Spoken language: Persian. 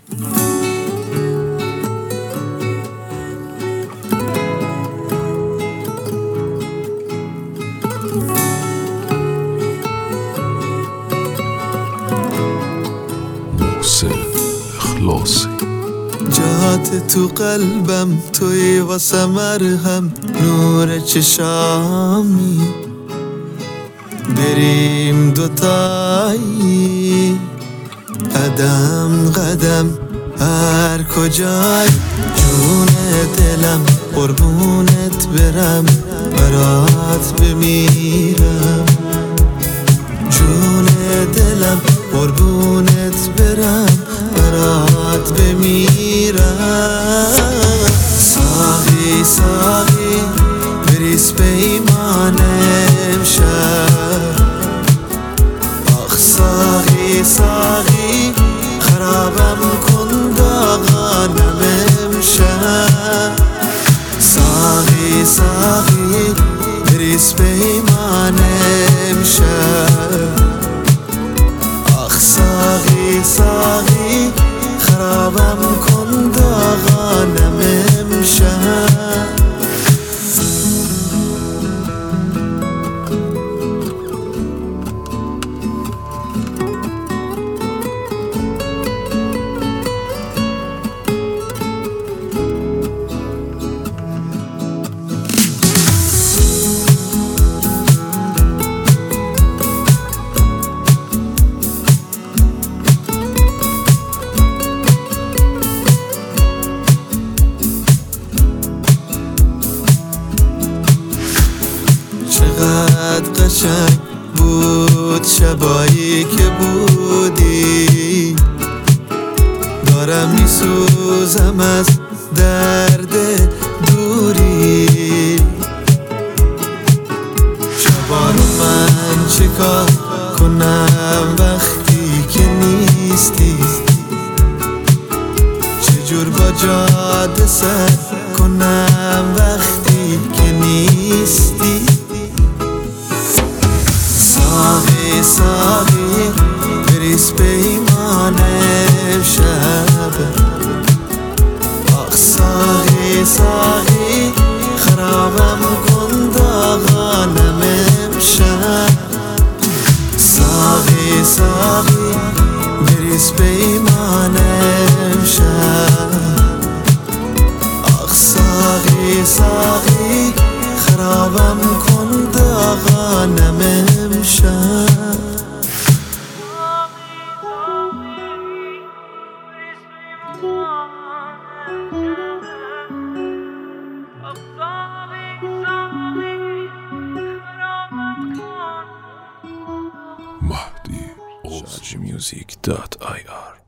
اخلاصی جات تو قلبم، توی واسه مرهم، نور چشامی، بریم دوتایی قدم قدم هر کجای. جون دلم قربونت برم، برات بمیرم. جون دلم قربونت برم، برات بمیرم. ساقی ساقی بریز پیمان امشب. آخ ساقی ساقی خرابم کن داغانم امشب. ساقی ساقی بریز پیمان امشب. آخ ساقی ساقی خرابم کن داغانم امشب. چقدر قشنگ بود شبایی که بودی، دارم میسوزم از درد دوری. شبانو من چیکار کنم وقتی که نیستی؟ چجور با جاده سر کنم وقتی که نیستی؟ ساقی ساقی بریز پیمان امشب. آخ ساقی ساقی خرابم کن داغانم امشب. ساقی ساقی بریز پیمان امشب. آخ ساقی ساقی خرابم کن داغانم امشب. Mahdi Music.ir